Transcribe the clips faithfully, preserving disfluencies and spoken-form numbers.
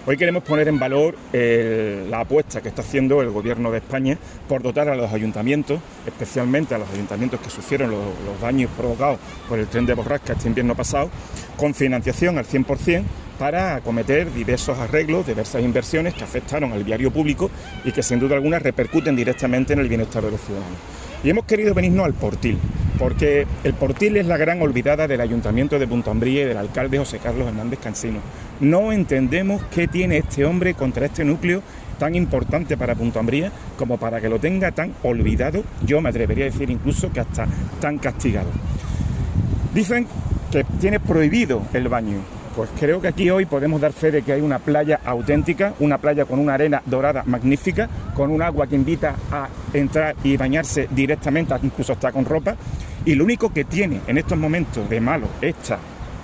Hoy queremos poner en valor el, la apuesta que está haciendo el Gobierno de España por dotar a los ayuntamientos, especialmente a los ayuntamientos que sufrieron los, los daños provocados por el tren de borrasca este invierno pasado, con financiación al cien por cien para acometer diversos arreglos, diversas inversiones que afectaron al viario público y que sin duda alguna repercuten directamente en el bienestar de los ciudadanos. Y hemos querido venirnos al Portil, porque el Portil es la gran olvidada del Ayuntamiento de Punta Umbría y del alcalde José Carlos Hernández Cansino. No entendemos qué tiene este hombre contra este núcleo tan importante para Punta Umbría como para que lo tenga tan olvidado, yo me atrevería a decir incluso que hasta tan castigado. Dicen que tiene prohibido el baño. Pues creo que aquí hoy podemos dar fe de que hay una playa auténtica, una playa con una arena dorada magnífica, con un agua que invita a entrar y bañarse directamente, incluso hasta con ropa, y lo único que tiene en estos momentos de malo esta,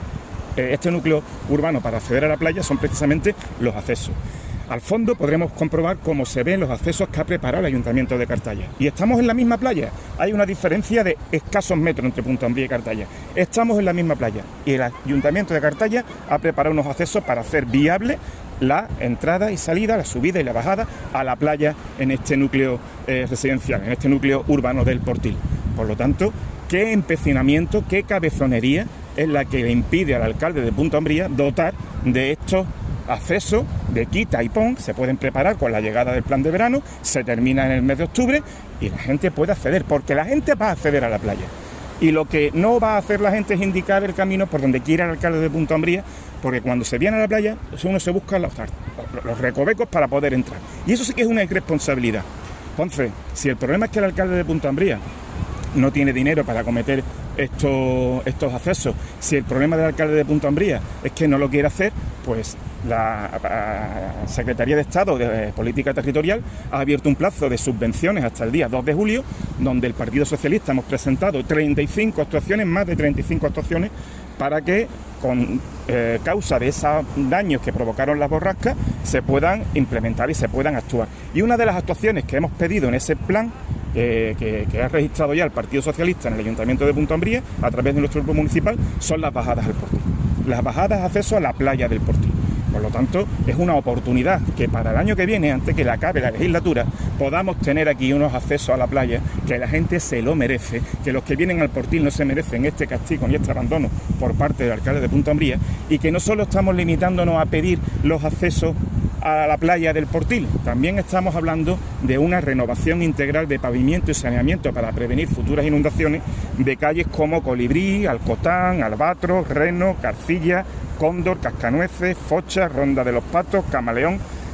este núcleo urbano para acceder a la playa son precisamente los accesos. Al fondo podremos comprobar cómo se ven los accesos que ha preparado el Ayuntamiento de Cartaya. Y estamos en la misma playa. Hay una diferencia de escasos metros entre Punta Umbría y Cartaya. Estamos en la misma playa. Y el Ayuntamiento de Cartaya ha preparado unos accesos para hacer viable la entrada y salida, la subida y la bajada a la playa en este núcleo eh, residencial, en este núcleo urbano del Portil. Por lo tanto, qué empecinamiento, qué cabezonería es la que le impide al alcalde de Punta Umbría dotar de estos acceso de quita y pon, se pueden preparar con la llegada del plan de verano, se termina en el mes de octubre y la gente puede acceder, porque la gente va a acceder a la playa. Y lo que no va a hacer la gente es indicar el camino por donde quiera el alcalde de Punta Umbría, porque cuando se viene a la playa, uno se busca los, los recovecos para poder entrar. Y eso sí que es una irresponsabilidad. Entonces, si el problema es que el alcalde de Punta Umbría no tiene dinero para acometer estos, estos accesos, si el problema del alcalde de Punta Umbría es que no lo quiere hacer, pues la Secretaría de Estado de Política Territorial ha abierto un plazo de subvenciones hasta el día dos de julio, donde el Partido Socialista hemos presentado treinta y cinco actuaciones, más de treinta y cinco actuaciones, para que con eh, causa de esos daños que provocaron las borrascas se puedan implementar y se puedan actuar. Y una de las actuaciones que hemos pedido en ese plan eh, que, que ha registrado ya el Partido Socialista en el Ayuntamiento de Punta Umbría a través de nuestro grupo municipal son las bajadas al Portil. Las bajadas de acceso a la playa del Portil. Por lo tanto, es una oportunidad que para el año que viene, antes que le acabe la legislatura, podamos tener aquí unos accesos a la playa, que la gente se lo merece, que los que vienen al Portil no se merecen este castigo ni este abandono por parte del alcalde de Punta Umbría, y que no solo estamos limitándonos a pedir los accesos a la playa del Portil, también estamos hablando de una renovación integral de pavimento y saneamiento para prevenir futuras inundaciones de calles como Colibrí, Alcotán, Albatros, Reno, Carcilla, Cóndor, Cascanueces, Focha, Ronda de los Patos, Camaleón,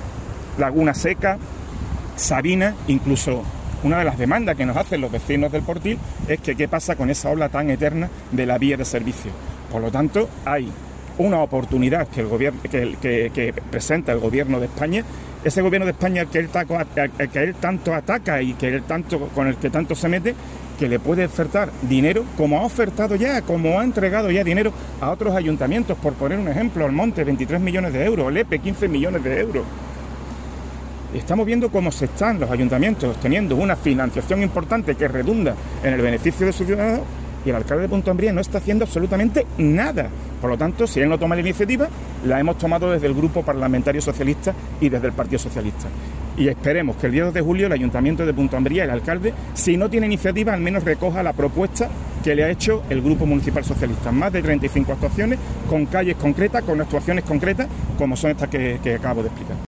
Laguna Seca, Sabina. Incluso una de las demandas que nos hacen los vecinos del Portil es que qué pasa con esa obra tan eterna de la vía de servicio. Por lo tanto, hay una oportunidad que el gobierno que, que, que presenta el Gobierno de España, ese Gobierno de España que él, taco, que él tanto ataca y que él tanto, con el que tanto se mete, que le puede ofertar dinero, como ha ofertado ya, como ha entregado ya dinero a otros ayuntamientos, por poner un ejemplo, Almonte, veintitrés millones de euros, Lepe, quince millones de euros. Estamos viendo cómo se están los ayuntamientos teniendo una financiación importante que redunda en el beneficio de sus ciudadanos, y el alcalde de Punta Umbría no está haciendo absolutamente nada. Por lo tanto, si él no toma la iniciativa, la hemos tomado desde el Grupo Parlamentario Socialista y desde el Partido Socialista. Y esperemos que el día dos de julio el Ayuntamiento de Punta Umbría, el alcalde, si no tiene iniciativa, al menos recoja la propuesta que le ha hecho el Grupo Municipal Socialista. Más de treinta y cinco actuaciones, con calles concretas, con actuaciones concretas, como son estas que, que acabo de explicar.